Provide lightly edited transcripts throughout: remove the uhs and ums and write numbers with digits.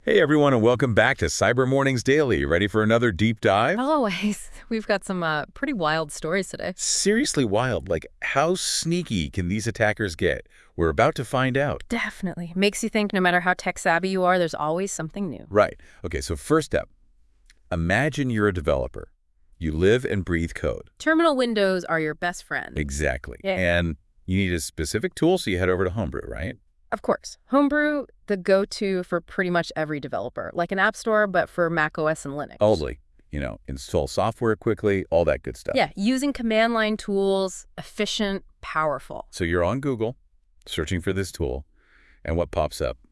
Hey everyone, and welcome back to Cyber Mornings Daily. Ready for another deep dive? Always. We've got some pretty wild stories today. Seriously wild. Like, how sneaky can these attackers get? We're about to find out. Definitely. Makes you think no matter how tech savvy you are, there's always something new. Right. Okay, so first step. Imagine you're a developer. You live and breathe code. Terminal windows are your best friend. Exactly. Yeah. And you need a specific tool, so you head over to Homebrew, right? Of course. Homebrew, the go-to for pretty much every developer. Like an app store, but for Mac OS and Linux. Totally. Install software quickly, all that good stuff. Yeah, using command line tools, efficient, powerful. So you're on Google, searching for this tool, and what pops up?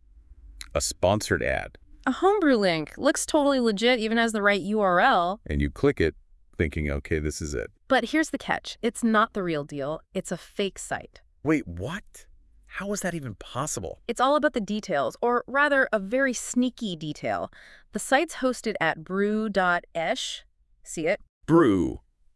A sponsored ad. A Homebrew link looks totally legit, even has the right URL. And you click it, thinking, okay, this is it. But here's the catch. It's not the real deal. It's a fake site. Wait, what? How is that even possible? It's all about the details, or rather, a very sneaky detail. The site's hosted at brew.esh. See it? Brew.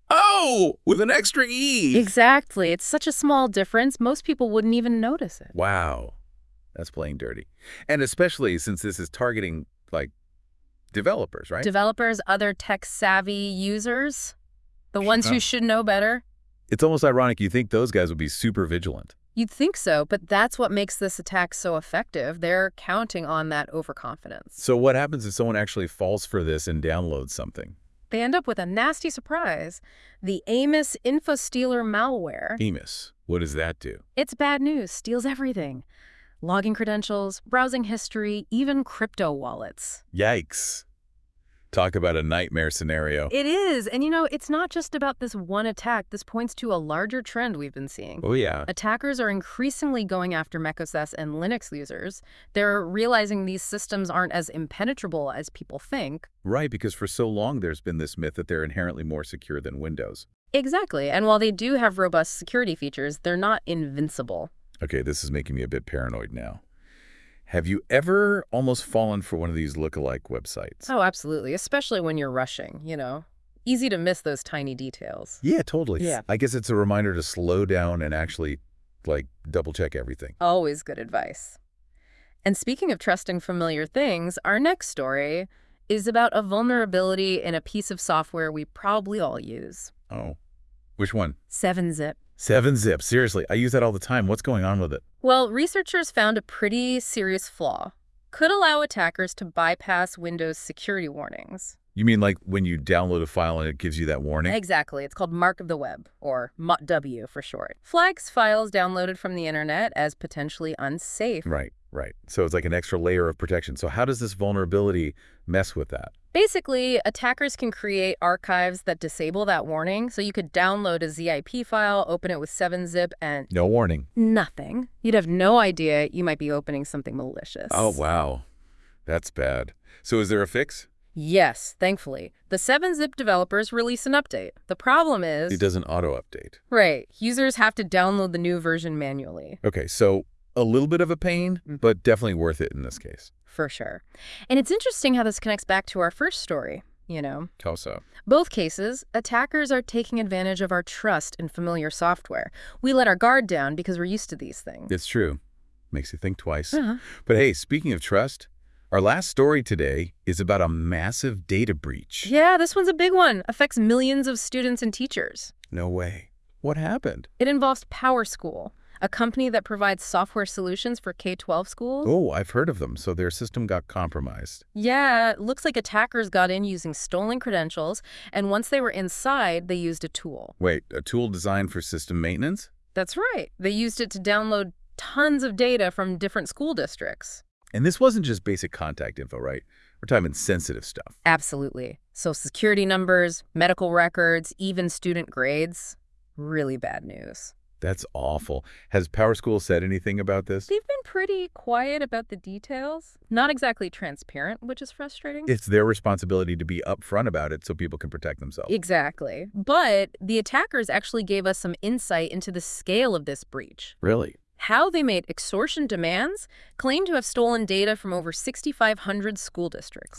Oh, with an extra E. Exactly. It's such a small difference, most people wouldn't even notice it. Wow. That's playing dirty. And especially since this is targeting, like, developers, right? Developers, other tech-savvy users, the ones who should know better. It's almost ironic you think those guys would be super vigilant. You'd think so, but that's what makes this attack so effective. They're counting on that overconfidence. So what happens if someone actually falls for this and downloads something? They end up with a nasty surprise. The Amos InfoStealer malware. Amos. What does that do? It's bad news, steals everything. Login credentials, browsing history, even crypto wallets. Yikes. Talk about a nightmare scenario. It is. And it's not just about this one attack. This points to a larger trend we've been seeing. Oh, yeah. Attackers are increasingly going after macOS and Linux users. They're realizing these systems aren't as impenetrable as people think. Right, because for so long there's been this myth that they're inherently more secure than Windows. Exactly. And while they do have robust security features, they're not invincible. Okay, this is making me a bit paranoid now. Have you ever almost fallen for one of these lookalike websites? Oh, absolutely. Especially when you're rushing, Easy to miss those tiny details. Yeah, totally. Yeah. I guess it's a reminder to slow down and actually, double check everything. Always good advice. And speaking of trusting familiar things, our next story is about a vulnerability in a piece of software we probably all use. Oh, which one? 7-Zip. 7-Zip. Seriously, I use that all the time. What's going on with it? Well, researchers found a pretty serious flaw. Could allow attackers to bypass Windows security warnings. You mean like when you download a file and it gives you that warning? Exactly. It's called Mark of the Web, or MOTW for short. Flags files downloaded from the internet as potentially unsafe. Right. So it's like an extra layer of protection. So how does this vulnerability mess with that? Basically, attackers can create archives that disable that warning, so you could download a ZIP file, open it with 7-Zip, and No warning. nothing. You'd have no idea you might be opening something malicious. Oh, wow. That's bad. So is there a fix? Yes, thankfully. The 7-Zip developers release an update. The problem is... It doesn't auto-update. Right. Users have to download the new version manually. Okay, so a little bit of a pain, but definitely worth it in this case. For sure. And it's interesting how this connects back to our first story, How so? Both cases, attackers are taking advantage of our trust in familiar software. We let our guard down because we're used to these things. It's true. Makes you think twice. Uh-huh. But hey, speaking of trust, our last story today is about a massive data breach. Yeah, this one's a big one. Affects millions of students and teachers. No way. What happened? It involves PowerSchool, a company that provides software solutions for K-12 schools. Oh, I've heard of them. So their system got compromised. Yeah, it looks like attackers got in using stolen credentials, and once they were inside, they used a tool. Wait, a tool designed for system maintenance? That's right. They used it to download tons of data from different school districts. And this wasn't just basic contact info, right? We're talking sensitive stuff. Absolutely. Social security numbers, medical records, even student grades. Really bad news. That's awful. Has PowerSchool said anything about this? They've been pretty quiet about the details. Not exactly transparent, which is frustrating. It's their responsibility to be upfront about it so people can protect themselves. Exactly. But the attackers actually gave us some insight into the scale of this breach. Really? How they made extortion demands, claim to have stolen data from over 6,500 school districts. Well,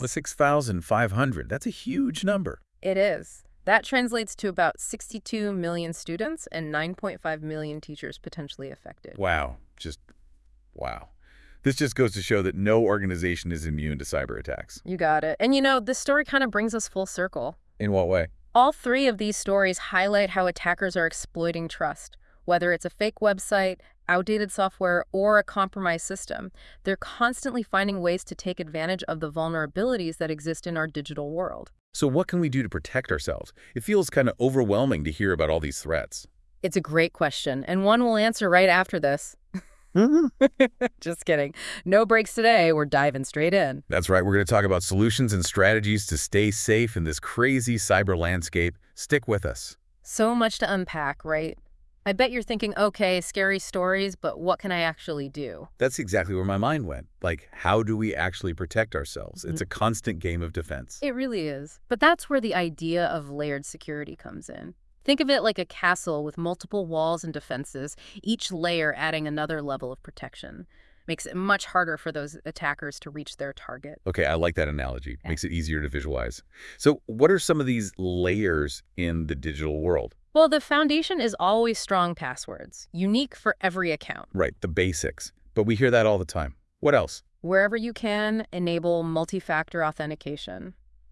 6,500. That's a huge number. It is. That translates to about 62 million students and 9.5 million teachers potentially affected. Wow. Just wow. This just goes to show that no organization is immune to cyber attacks. You got it. And this story kind of brings us full circle. In what way? All three of these stories highlight how attackers are exploiting trust. Whether it's a fake website, outdated software, or a compromised system, they're constantly finding ways to take advantage of the vulnerabilities that exist in our digital world. So what can we do to protect ourselves? It feels kind of overwhelming to hear about all these threats. It's a great question, and one we'll answer right after this. Just kidding. No breaks today. We're diving straight in. That's right. We're going to talk about solutions and strategies to stay safe in this crazy cyber landscape. Stick with us. So much to unpack, right? I bet you're thinking, okay, scary stories, but what can I actually do? That's exactly where my mind went. Like, how do we actually protect ourselves? It's a constant game of defense. It really is. But that's where the idea of layered security comes in. Think of it like a castle with multiple walls and defenses, each layer adding another level of protection. Makes it much harder for those attackers to reach their target. Okay, I like that analogy. Makes it easier to visualize. So what are some of these layers in the digital world? Well, the foundation is always strong passwords, unique for every account. Right, the basics. But we hear that all the time. What else? Wherever you can, enable multi-factor authentication.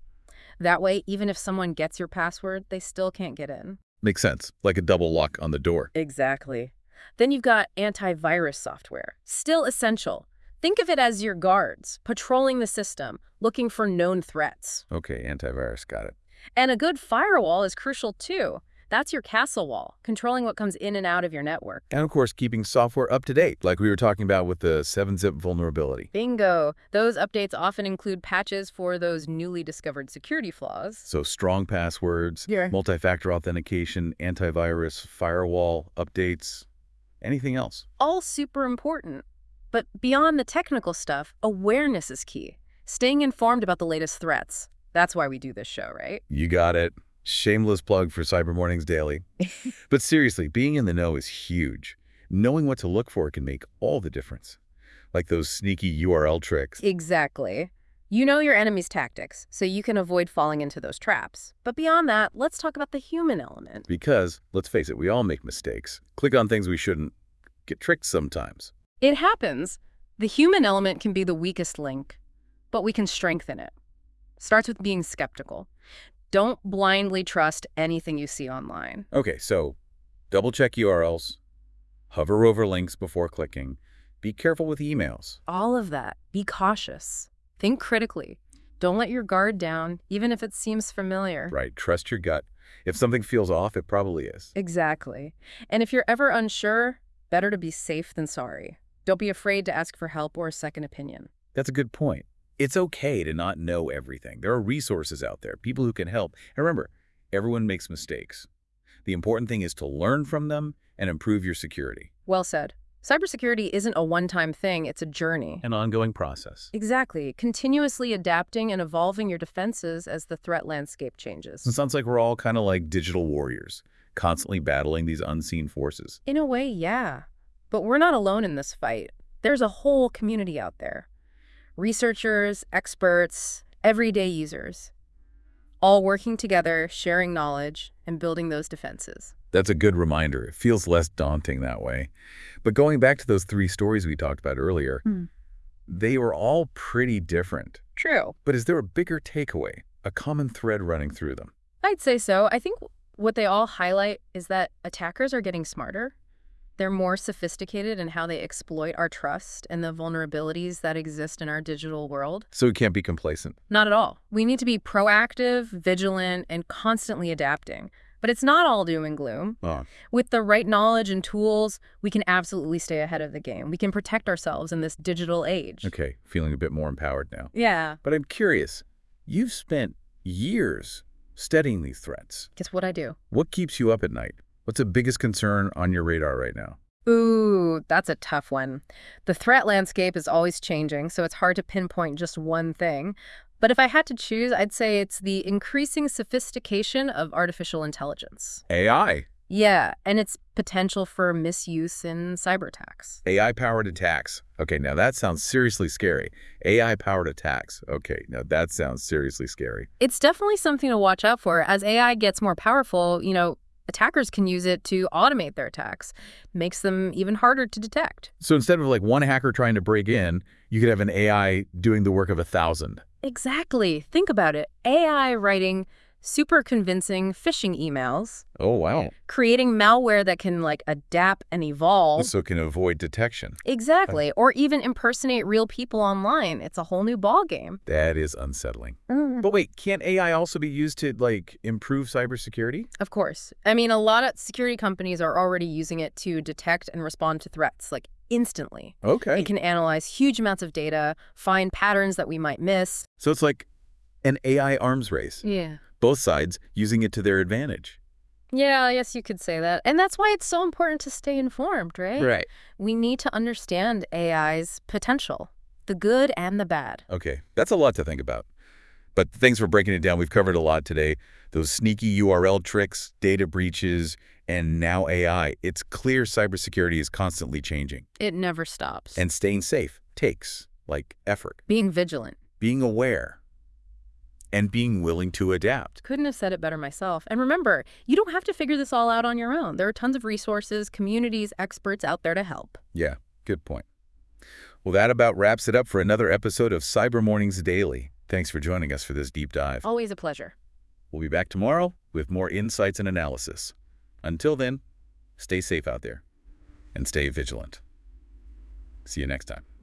That way, even if someone gets your password, they still can't get in. Makes sense, like a double lock on the door. Exactly. Then you've got antivirus software, still essential. Think of it as your guards, patrolling the system, looking for known threats. Okay, antivirus, got it. And a good firewall is crucial too. That's your castle wall, controlling what comes in and out of your network. And of course, keeping software up to date, like we were talking about with the 7-zip vulnerability. Bingo! Those updates often include patches for those newly discovered security flaws. So strong passwords, Yeah. multi-factor authentication, antivirus, firewall, updates, anything else. All super important. But beyond the technical stuff, awareness is key. Staying informed about the latest threats. That's why we do this show, right? You got it. Shameless plug for Cyber Mornings Daily. But seriously, being in the know is huge. Knowing what to look for can make all the difference. Like those sneaky URL tricks. Exactly. You know your enemy's tactics, so you can avoid falling into those traps. But beyond that, let's talk about the human element. Because, let's face it, we all make mistakes. Click on things we shouldn't. Get tricked sometimes. It happens. The human element can be the weakest link, but we can strengthen it. Starts with being skeptical. Don't blindly trust anything you see online. Okay, so double-check URLs, hover over links before clicking, be careful with emails. All of that. Be cautious. Think critically. Don't let your guard down, even if it seems familiar. Right, trust your gut. If something feels off, it probably is. Exactly. And if you're ever unsure, better to be safe than sorry. Don't be afraid to ask for help or a second opinion. That's a good point. It's okay to not know everything. There are resources out there, people who can help. And remember, everyone makes mistakes. The important thing is to learn from them and improve your security. Well said. Cybersecurity isn't a one-time thing, it's a journey. An ongoing process. Exactly. Continuously adapting and evolving your defenses as the threat landscape changes. It sounds like we're all kind of like digital warriors, constantly battling these unseen forces. In a way, yeah. But we're not alone in this fight. There's a whole community out there. Researchers, experts, everyday users, all working together, sharing knowledge, and building those defenses. That's a good reminder. It feels less daunting that way. But going back to those 3 stories we talked about earlier, they were all pretty different. True. But is there a bigger takeaway, a common thread running through them? I'd say so. I think what they all highlight is that attackers are getting smarter. They're more sophisticated in how they exploit our trust and the vulnerabilities that exist in our digital world. So we can't be complacent. Not at all. We need to be proactive, vigilant, and constantly adapting. But it's not all doom and gloom. With the right knowledge and tools, we can absolutely stay ahead of the game. We can protect ourselves in this digital age. Okay, feeling a bit more empowered now. Yeah. But I'm curious, you've spent years studying these threats. Guess what I do? What keeps you up at night? What's the biggest concern on your radar right now? Ooh, that's a tough one. The threat landscape is always changing, so it's hard to pinpoint just one thing. But if I had to choose, I'd say it's the increasing sophistication of artificial intelligence. AI. Yeah, and its potential for misuse in cyber attacks. AI-powered attacks. Okay, now that sounds seriously scary. AI-powered attacks. Okay, now that sounds seriously scary. It's definitely something to watch out for. As AI gets more powerful, attackers can use it to automate their attacks. Makes them even harder to detect. So instead of like one hacker trying to break in, you could have an AI doing the work of 1,000. Exactly. Think about it. AI writing super convincing phishing emails, Oh, wow. creating malware that can like adapt and evolve. So it can avoid detection. Exactly. Or even impersonate real people online. It's a whole new ballgame. That is unsettling. But wait, can't AI also be used to, like, improve cybersecurity? Of course. I mean, a lot of security companies are already using it to detect and respond to threats, like instantly. Okay. It can analyze huge amounts of data, find patterns that we might miss. So it's like an AI arms race. Yeah. Both sides using it to their advantage. Yeah, I guess you could say that. And that's why it's so important to stay informed, right? Right. We need to understand AI's potential, the good and the bad. Okay, that's a lot to think about. But thanks for breaking it down. We've covered a lot today. Those sneaky URL tricks, data breaches, and now AI. It's clear cybersecurity is constantly changing. It never stops. And staying safe takes, like, effort. Being vigilant. Being aware. And being willing to adapt. Couldn't have said it better myself. And remember, you don't have to figure this all out on your own. There are tons of resources, communities, experts out there to help. Yeah, good point. Well, that about wraps it up for another episode of Cyber Mornings Daily. Thanks for joining us for this deep dive. Always a pleasure. We'll be back tomorrow with more insights and analysis. Until then, stay safe out there and stay vigilant. See you next time.